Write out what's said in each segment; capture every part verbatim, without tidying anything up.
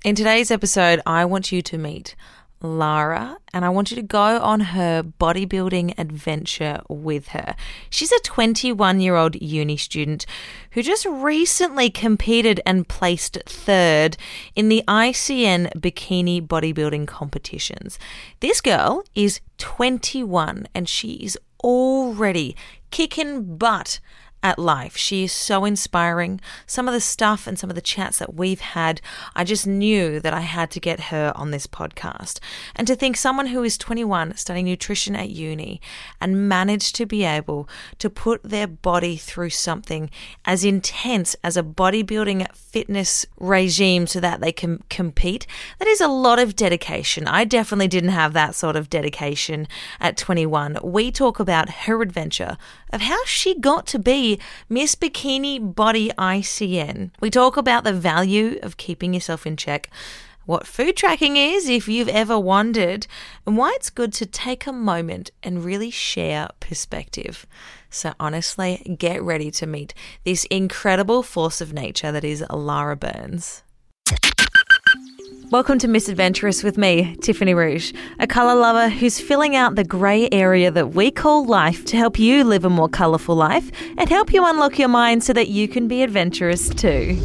In today's episode, I want you to meet Lara, and I want you to go on her bodybuilding adventure with her. She's a twenty-one-year-old uni student who just recently competed and placed third in the I C N bikini bodybuilding competitions. This girl is twenty-one and she is already kicking butt at life. She is so inspiring. Some of the stuff and some of the chats that we've had, I just knew that I had to get her on this podcast. And to think someone who is twenty-one, studying nutrition at uni, and managed to be able to put their body through something as intense as a bodybuilding fitness regime so that they can compete, that is a lot of dedication. I definitely didn't have that sort of dedication at twenty-one. We talk about her adventure of how she got to be Miss Bikini Body I C N. We talk about the value of keeping yourself in check, what food tracking is if you've ever wondered, and why it's good to take a moment and really share perspective. So honestly, get ready to meet this incredible force of nature that is Lara Burns. Welcome to Miss Adventurous with me, Tiffany Rouge, a colour lover who's filling out the grey area that we call life to help you live a more colourful life and help you unlock your mind so that you can be adventurous too.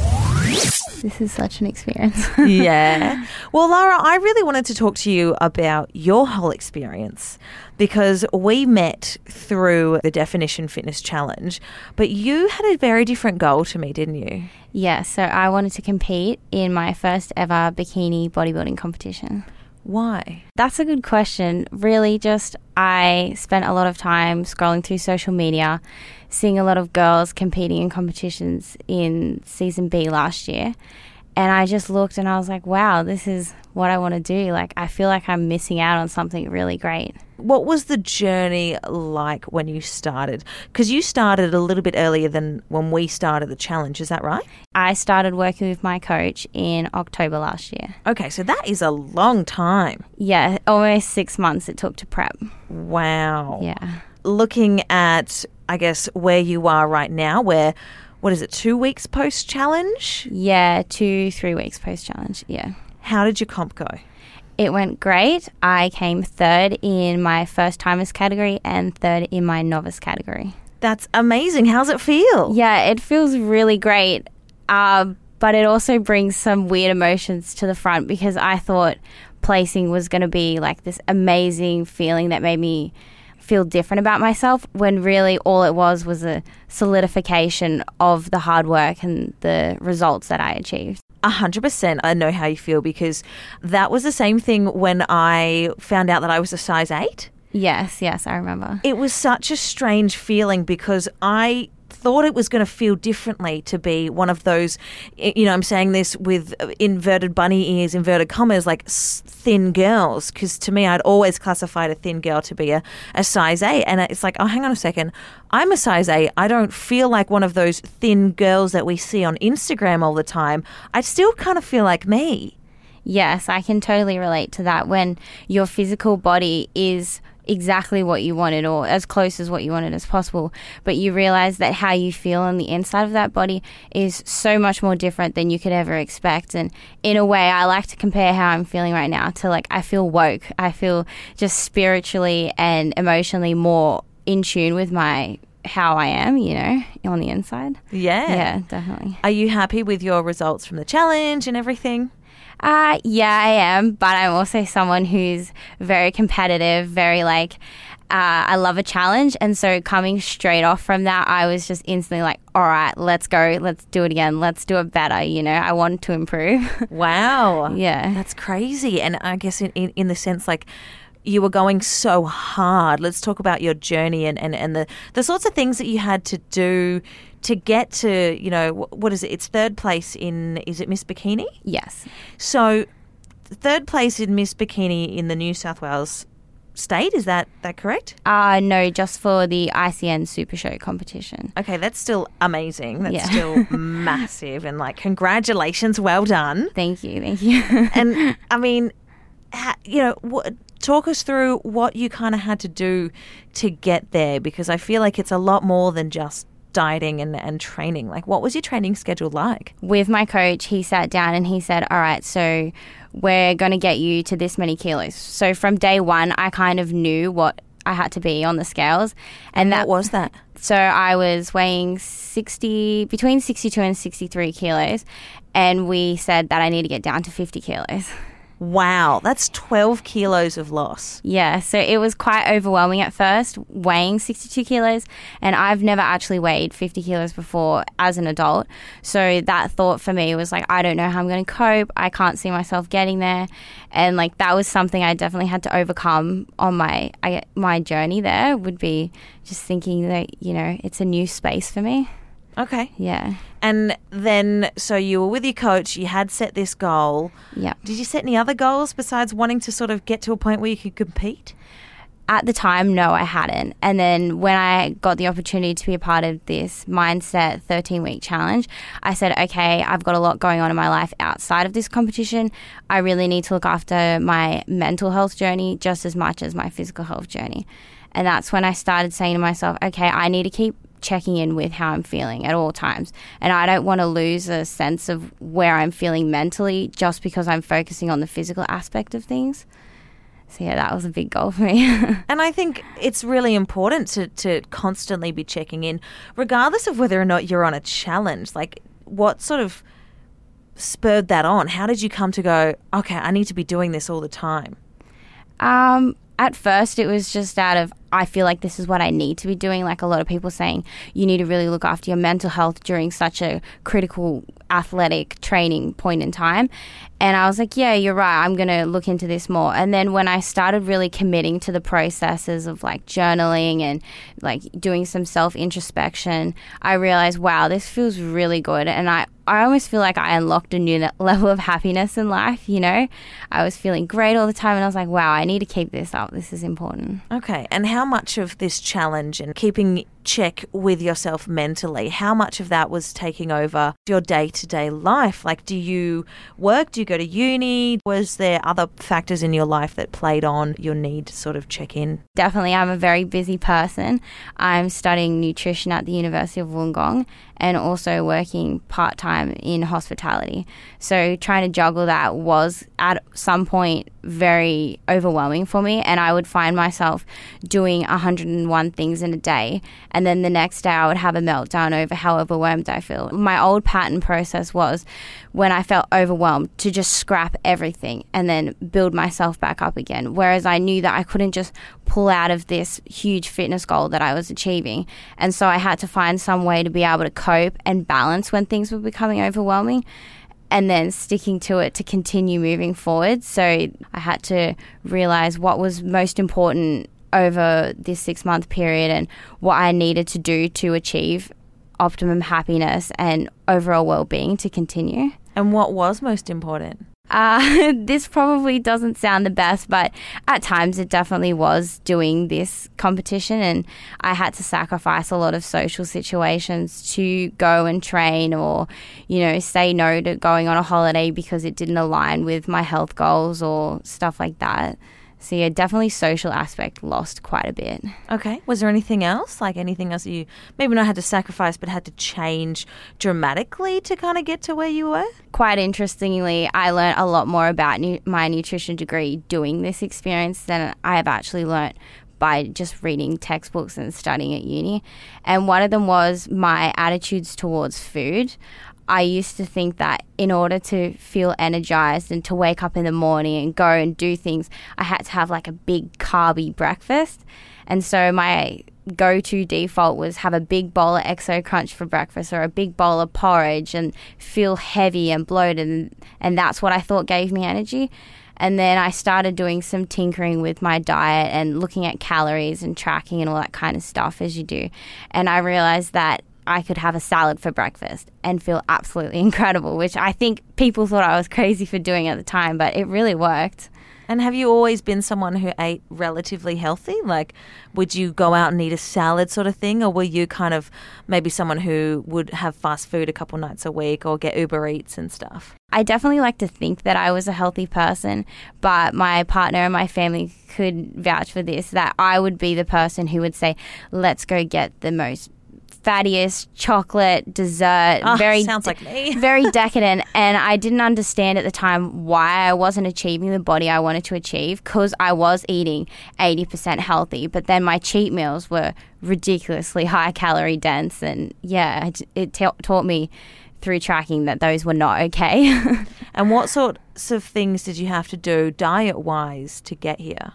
This is such an experience. Yeah. Well, Lara, I really wanted to talk to you about your whole experience because we met through the Definition Fitness Challenge, but you had a very different goal to me, didn't you? Yeah, so I wanted to compete in my first ever bikini bodybuilding competition. Why? That's a good question. Really, just I spent a lot of time scrolling through social media, seeing a lot of girls competing in competitions in season B last year. And I just looked and I was like, wow, this is what I want to do. Like, I feel like I'm missing out on something really great. What was the journey like when you started? Because you started a little bit earlier than when we started the challenge, is that right? I started working with my coach in October last year. Okay, so that is a long time. Yeah, almost six months it took to prep. Wow. Yeah. Looking at, I guess, where you are right now, where, what is it, two weeks post-challenge? Yeah, two, three weeks post-challenge, yeah. How did your comp go? It went great. I came third in my first-timers category and third in my novice category. That's amazing. How's it feel? Yeah, it feels really great, uh, but it also brings some weird emotions to the front because I thought placing was going to be like this amazing feeling that made me feel different about myself, when really all it was was a solidification of the hard work and the results that I achieved. A hundred percent. I know how you feel because that was the same thing when I found out that I was a size eight. Yes, yes, I remember. It was such a strange feeling because I thought it was going to feel differently to be one of those, you know, I'm saying this with inverted bunny ears, inverted commas, like thin girls, because to me I'd always classified a thin girl to be a, a size eight, and it's like, oh, hang on a second, I'm a size eight. I don't feel like one of those thin girls that we see on Instagram all the time. I still kind of feel like me. Yes, I can totally relate to that. When your physical body is exactly what you wanted or as close as what you wanted as possible, but you realize that how you feel on the inside of that body is so much more different than you could ever expect. And in a way, I like to compare how I'm feeling right now to, like, I feel woke. I feel just spiritually and emotionally more in tune with my how I am, you know, on the inside. Yeah. Yeah, definitely. Are you happy with your results from the challenge and everything? Uh, yeah, I am, but I'm also someone who's very competitive, very like, uh, I love a challenge. And so coming straight off from that, I was just instantly like, all right, let's go. Let's do it again. Let's do it better. You know, I wanted to improve. Wow. Yeah. That's crazy. And I guess in, in, in the sense, like, you were going so hard. Let's talk about your journey and, and, and the, the sorts of things that you had to do to get to, you know, what is it? It's third place in, is it Miss Bikini? Yes. So third place in Miss Bikini in the New South Wales state, is that that correct? Uh, no, just for the I C N Super Show competition. Okay, that's still amazing. That's Yeah. still massive. And, like, congratulations. Well done. Thank you. Thank you. And, I mean, ha, you know, what, talk us through what you kind of had to do to get there, because I feel like it's a lot more than just dieting and, and training. Like, what was your training schedule like? With my coach, he sat down and he said, all right, so we're going to get you to this many kilos. So from day one, I kind of knew what I had to be on the scales. And that what was that? So I was weighing sixty, between sixty-two and sixty-three kilos. And we said that I need to get down to fifty kilos. Wow, that's twelve kilos of loss. Yeah, so it was quite overwhelming at first, weighing sixty-two kilos, and I've never actually weighed fifty kilos before as an adult. So that thought for me was like, I don't know how I'm going to cope. I can't see myself getting there. And like that was something I definitely had to overcome on my I, my journey there, would be just thinking that, you know, it's a new space for me. Okay. Yeah. And then, so you were with your coach, you had set this goal. Yeah. Did you set any other goals besides wanting to sort of get to a point where you could compete? At the time, no, I hadn't. And then when I got the opportunity to be a part of this Mindset thirteen-week challenge, I said, okay, I've got a lot going on in my life outside of this competition. I really need to look after my mental health journey just as much as my physical health journey. And that's when I started saying to myself, okay, I need to keep checking in with how I'm feeling at all times. And I don't want to lose a sense of where I'm feeling mentally just because I'm focusing on the physical aspect of things. So yeah, that was a big goal for me. And I think it's really important to, to constantly be checking in, regardless of whether or not you're on a challenge. Like, what sort of spurred that on? How did you come to go, okay, I need to be doing this all the time? Um, at first, it was just out of, I feel like this is what I need to be doing. Like a lot of people saying, you need to really look after your mental health during such a critical athletic training point in time. And I was like, yeah, you're right. I'm going to look into this more. And then when I started really committing to the processes of like journaling and like doing some self-introspection, I realized, wow, this feels really good. And I, I almost feel like I unlocked a new level of happiness in life, you know? I was feeling great all the time and I was like, wow, I need to keep this up. This is important. Okay. And how much of this challenge and keeping check with yourself mentally, how much of that was taking over your day-to-day life? Like, do you work? Do you go to uni? Was there other factors in your life that played on your need to sort of check in? Definitely, I'm a very busy person. I'm studying nutrition at the University of Wollongong and also working part-time in hospitality. So trying to juggle that was at some point very overwhelming for me, and I would find myself doing one hundred and one things in a day, and then the next day I would have a meltdown over how overwhelmed I feel. My old pattern process was, when I felt overwhelmed, to just scrap everything and then build myself back up again, whereas I knew that I couldn't just pull out of this huge fitness goal that I was achieving. And so I had to find some way to be able to cope and balance when things were becoming overwhelming, and then sticking to it to continue moving forward. So I had to realize what was most important over this six-month period and what I needed to do to achieve optimum happiness and overall well-being to continue. And what was most important? Uh, this probably doesn't sound the best, but at times it definitely was doing this competition, and I had to sacrifice a lot of social situations to go and train, or, you know, say no to going on a holiday because it didn't align with my health goals or stuff like that. So yeah, definitely social aspect lost quite a bit. Okay. Was there anything else? Like anything else you maybe not had to sacrifice but had to change dramatically to kind of get to where you were? Quite interestingly, I learned a lot more about nu- my nutrition degree doing this experience than I have actually learnt by just reading textbooks and studying at uni. And one of them was my attitudes towards food. I used to think that in order to feel energized and to wake up in the morning and go and do things, I had to have like a big carby breakfast. And so my go-to default was have a big bowl of Exo Crunch for breakfast or a big bowl of porridge and feel heavy and bloated. And, and that's what I thought gave me energy. And then I started doing some tinkering with my diet and looking at calories and tracking and all that kind of stuff as you do. And I realized that I could have a salad for breakfast and feel absolutely incredible, which I think people thought I was crazy for doing at the time, but it really worked. And have you always been someone who ate relatively healthy? Like, would you go out and eat a salad sort of thing? Or were you kind of maybe someone who would have fast food a couple nights a week or get Uber Eats and stuff? I definitely like to think that I was a healthy person, but my partner and my family could vouch for this, that I would be the person who would say, let's go get the most fattiest chocolate dessert. Oh, very sounds like me. very decadent. And I didn't understand at the time why I wasn't achieving the body I wanted to achieve, because I was eating eighty percent healthy. But then my cheat meals were ridiculously high calorie dense. And yeah, it, it ta- taught me through tracking that those were not okay. And what sorts of things did you have to do diet-wise to get here?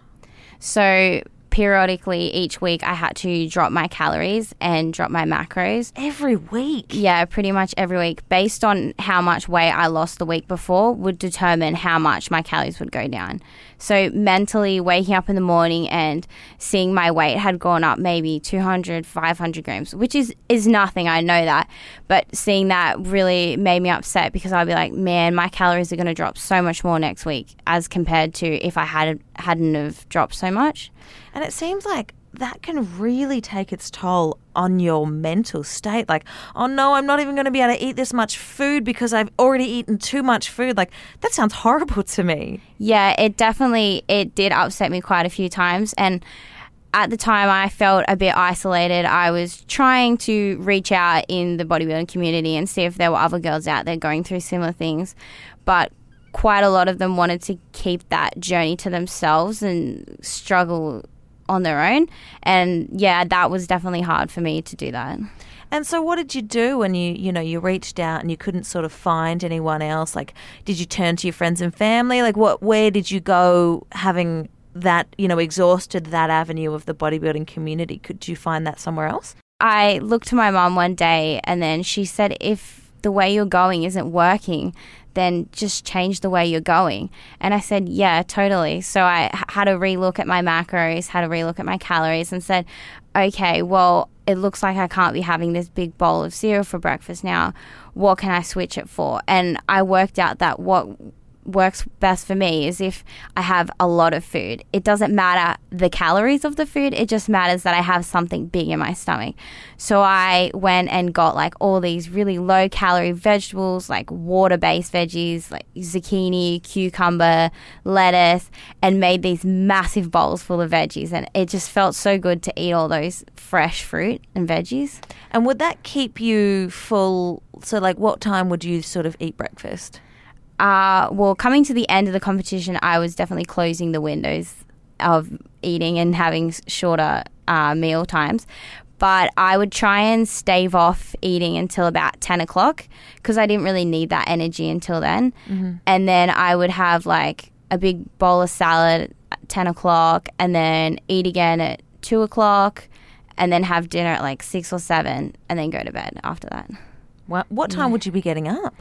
So periodically each week I had to drop my calories and drop my macros. Every week? Yeah, pretty much every week, based on how much weight I lost the week before would determine how much my calories would go down. So mentally waking up in the morning and seeing my weight had gone up maybe two hundred, five hundred grams, which is, is nothing, I know that. But seeing that really made me upset, because I'd be like, man, my calories are going to drop so much more next week as compared to if I had, hadn't have dropped so much. And it seems like that can really take its toll on your mental state. Like, oh no, I'm not even going to be able to eat this much food because I've already eaten too much food. Like, that sounds horrible to me. Yeah, it definitely, it did upset me quite a few times. And at the time I felt a bit isolated. I was trying to reach out in the bodybuilding community and see if there were other girls out there going through similar things. But quite a lot of them wanted to keep that journey to themselves and struggle on their own. And yeah, that was definitely hard for me to do that. And so what did you do when you, you know, you reached out and you couldn't sort of find anyone else? Like, did you turn to your friends and family? Like, what, where did you go having that, you know, exhausted that avenue of the bodybuilding community? Could you find that somewhere else? I looked to my mum one day and then she said, if the way you're going isn't working, then just change the way you're going. And I said, yeah, totally. So I h- had to relook at my macros, had to relook at my calories and said, okay, well, it looks like I can't be having this big bowl of cereal for breakfast now. What can I switch it for? And I worked out that what works best for me is if I have a lot of food. It doesn't matter the calories of the food, it just matters that I have something big in my stomach. So I went and got like all these really low calorie vegetables, like water based veggies like zucchini, cucumber, lettuce, and made these massive bowls full of veggies. And it just felt so good to eat all those fresh fruit and veggies. And would that keep you full? So like, what time would you sort of eat breakfast? Uh, well, coming to the end of the competition, I was definitely closing the windows of eating and having shorter uh, meal times. But I would try and stave off eating until about ten o'clock because I didn't really need that energy until then. Mm-hmm. And then I would have like a big bowl of salad at ten o'clock and then eat again at two o'clock and then have dinner at like six or seven and then go to bed after that. What, what time yeah. would you be getting up?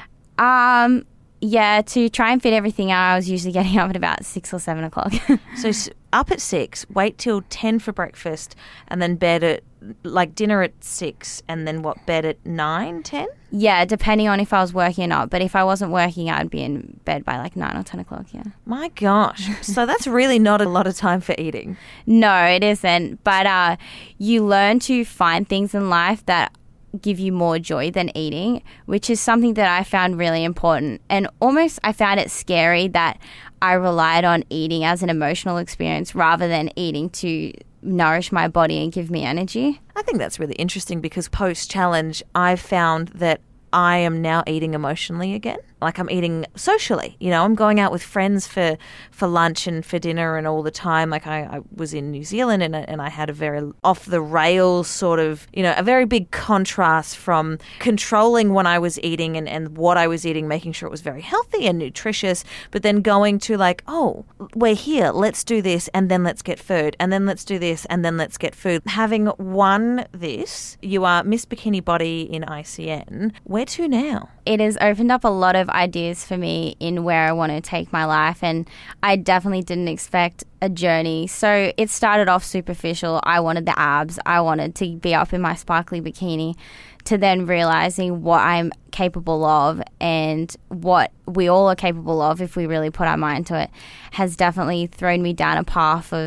Um... Yeah, to try and fit everything out, I was usually getting up at about six or seven o'clock. So up at six, wait till ten for breakfast, and then bed at, like dinner at six, and then what, bed at nine, ten? Yeah, depending on if I was working or not. But if I wasn't working, I'd be in bed by like nine or ten o'clock, yeah. My gosh. So that's really not a lot of time for eating. No, it isn't. But uh, you learn to find things in life that give you more joy than eating, which is something that I found really important. And almost I found it scary that I relied on eating as an emotional experience rather than eating to nourish my body and give me energy. I think that's really interesting because post-challenge, I've found that I am now eating emotionally again. Like I'm eating socially, you know, I'm going out with friends for, for lunch and for dinner and all the time. Like I, I was in New Zealand and, and I had a very off the rails sort of, you know, a very big contrast from controlling when I was eating and, and what I was eating, making sure it was very healthy and nutritious, but then going to like, oh, we're here, let's do this and then let's get food and then let's do this and then let's get food. Having won this, you are Miss Bikini Body in I C N. Where to now? It has opened up a lot of ideas for me in where I want to take my life, and I definitely didn't expect a journey. So it started off superficial. I wanted the abs. I wanted to be up in my sparkly bikini, to then realizing what I'm capable of and what we all are capable of if we really put our mind to it, has definitely thrown me down a path of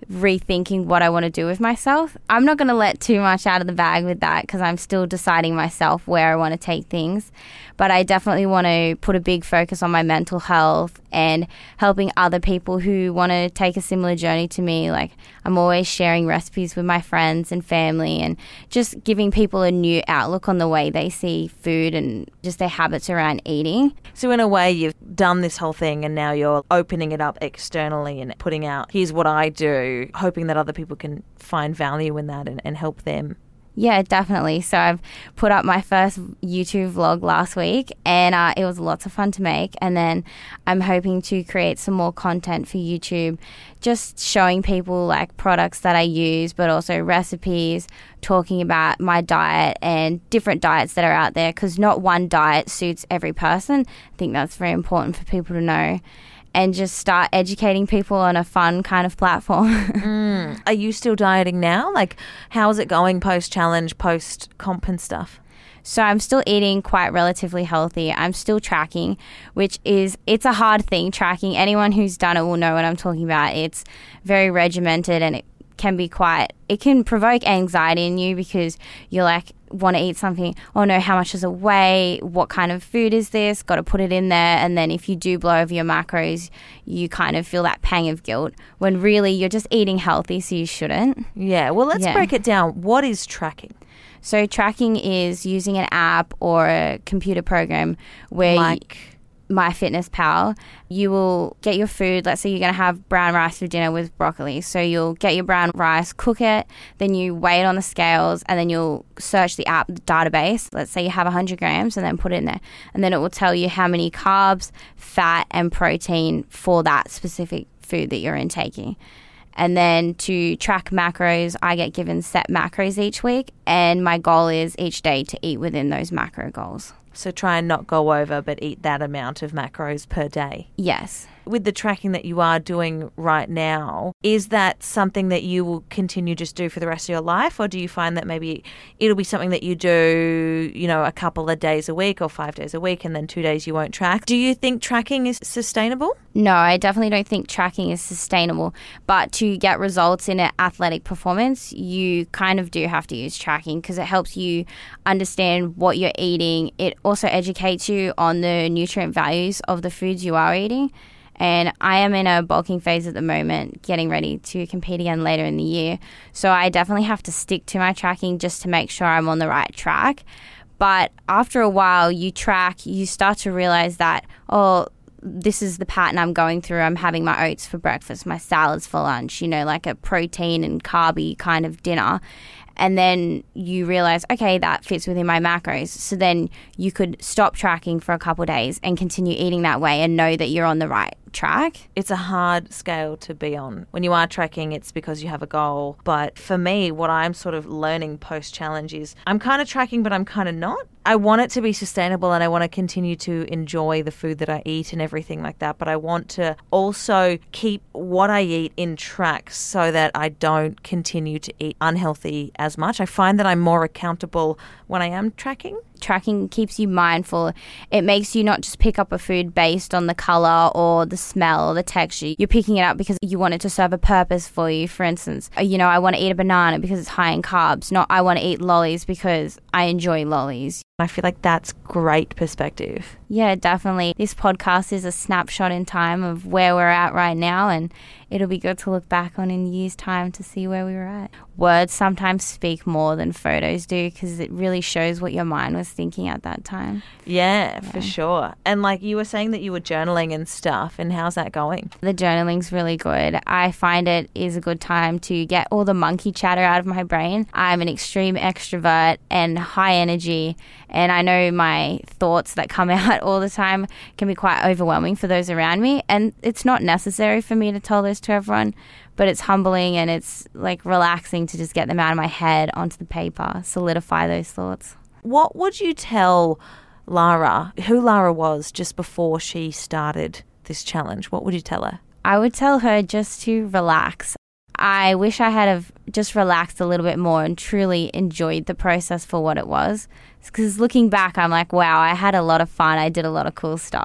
rethinking what I want to do with myself. I'm not going to let too much out of the bag with that because I'm still deciding myself where I want to take things. But I definitely want to put a big focus on my mental health and helping other people who want to take a similar journey to me. Like, I'm always sharing recipes with my friends and family and just giving people a new outlook on the way they see food and just their habits around eating. So in a way, you've done this whole thing and now you're opening it up externally and putting out, here's what I do, hoping that other people can find value in that and, and help them. Yeah, definitely. So I've put up my first YouTube vlog last week and uh, it was lots of fun to make. And then I'm hoping to create some more content for YouTube, just showing people like products that I use, but also recipes, talking about my diet and different diets that are out there because not one diet suits every person. I think that's very important for people to know. And just start educating people on a fun kind of platform. mm. Are you still dieting now? Like, how's it going post-challenge, post-comp and stuff? So I'm still eating quite relatively healthy. I'm still tracking, which is, it's a hard thing, tracking. Anyone who's done it will know what I'm talking about. It's very regimented and it can be quite, it can provoke anxiety in you because you're like, want to eat something, oh no, how much does it weigh, what kind of food is this, got to put it in there. And then if you do blow over your macros, you kind of feel that pang of guilt when really you're just eating healthy, so you shouldn't. Yeah, well, let's yeah. break it down. What is tracking? So tracking is using an app or a computer program where like you, MyFitnessPal, you will get your food. Let's say you're going to have brown rice for dinner with broccoli. So you'll get your brown rice, cook it, then you weigh it on the scales, and then you'll search the app database. Let's say you have one hundred grams and then put it in there. And then it will tell you how many carbs, fat, and protein for that specific food that you're intaking. And then to track macros, I get given set macros each week, and my goal is each day to eat within those macro goals. So try and not go over, but eat that amount of macros per day. Yes. With the tracking that you are doing right now, is that something that you will continue just do for the rest of your life? Or do you find that maybe it'll be something that you do, you know, a couple of days a week or five days a week and then two days you won't track? Do you think tracking is sustainable? No, I definitely don't think tracking is sustainable. But to get results in an athletic performance, you kind of do have to use tracking because it helps you understand what you're eating. It also educates you on the nutrient values of the foods you are eating. And I am in a bulking phase at the moment, getting ready to compete again later in the year. So I definitely have to stick to my tracking just to make sure I'm on the right track. But after a while, you track, you start to realize that, oh, this is the pattern I'm going through. I'm having my oats for breakfast, my salads for lunch, you know, like a protein and carby kind of dinner. And then you realize, okay, that fits within my macros. So then you could stop tracking for a couple of days and continue eating that way and know that you're on the right track. It's a hard scale to be on. When you are tracking, it's because you have a goal. But for me, what I'm sort of learning post-challenge is I'm kind of tracking, but I'm kind of not. I want it to be sustainable and I want to continue to enjoy the food that I eat and everything like that. But I want to also keep what I eat in track so that I don't continue to eat unhealthy as much. I find that I'm more accountable when I am tracking. Tracking keeps you mindful. It makes you not just pick up a food based on the colour or the smell or the texture. You're picking it up because you want it to serve a purpose for you. For instance, you know, I want to eat a banana because it's high in carbs, not I want to eat lollies because I enjoy lollies. I feel like that's great perspective. Yeah, definitely. This podcast is a snapshot in time of where we're at right now, and it'll be good to look back on in a year's time to see where we were at. Words sometimes speak more than photos do because it really shows what your mind was thinking at that time. Yeah, yeah, for sure. And like you were saying that you were journaling and stuff, and how's that going? The journaling's really good. I find it is a good time to get all the monkey chatter out of my brain. I'm an extreme extrovert and high energy, and I know my thoughts that come out all the time can be quite overwhelming for those around me, and it's not necessary for me to tell those to everyone, but it's humbling and it's like relaxing to just get them out of my head onto the paper, solidify those thoughts. What would you tell Lara, who Lara was just before she started this challenge? What would you tell her? I would tell her just to relax. I wish I had have just relaxed a little bit more and truly enjoyed the process for what it was. Because looking back, I'm like, wow, I had a lot of fun. I did a lot of cool stuff.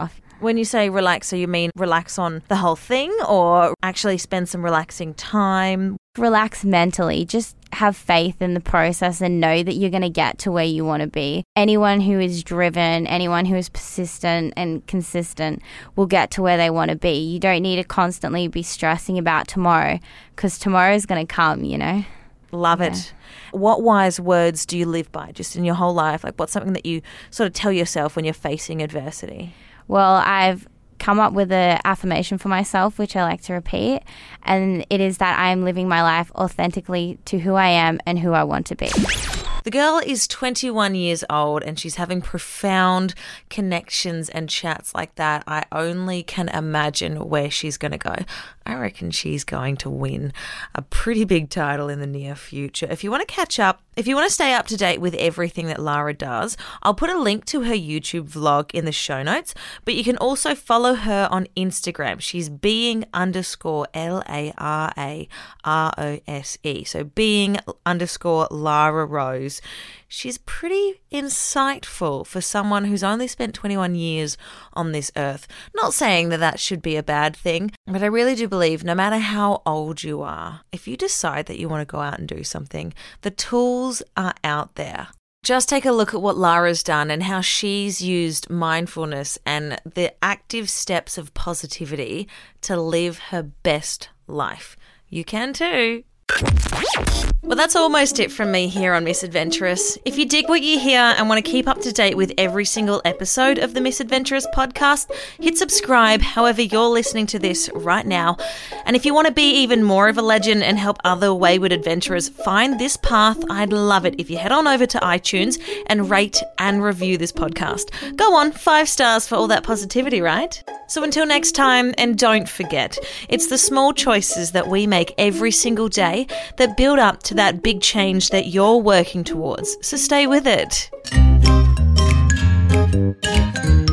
When you say relax, so you mean relax on the whole thing or actually spend some relaxing time? Relax mentally. Just have faith in the process and know that you're going to get to where you want to be. Anyone who is driven, anyone who is persistent and consistent will get to where they want to be. You don't need to constantly be stressing about tomorrow because tomorrow is going to come, you know? Love Yeah. it. What wise words do you live by just in your whole life? Like, what's something that you sort of tell yourself when you're facing adversity? Well, I've come up with an affirmation for myself, which I like to repeat, and it is that I am living my life authentically to who I am and who I want to be. The girl is twenty-one years old and she's having profound connections and chats like that. I only can imagine where she's going to go. I reckon she's going to win a pretty big title in the near future. If you want to catch up, if you want to stay up to date with everything that Lara does, I'll put a link to her YouTube vlog in the show notes, but you can also follow her on Instagram. She's being underscore L A R A R O S E. So being underscore Lara Rose. She's pretty insightful for someone who's only spent twenty-one years on this earth. Not saying that that should be a bad thing, but I really do believe no matter how old you are, if you decide that you want to go out and do something, the tools are out there. Just take a look at what Lara's done and how she's used mindfulness and the active steps of positivity to live her best life. You can too. Well, that's almost it from me here on Miss Adventurous. If you dig what you hear and want to keep up to date with every single episode of the Miss Adventurous podcast, hit subscribe however you're listening to this right now. And if you want to be even more of a legend and help other wayward adventurers find this path, I'd love it if you head on over to iTunes and rate and review this podcast. Go on, five stars for all that positivity, right? So until next time, and don't forget, it's the small choices that we make every single day that build up to that big change that you're working towards. So stay with it.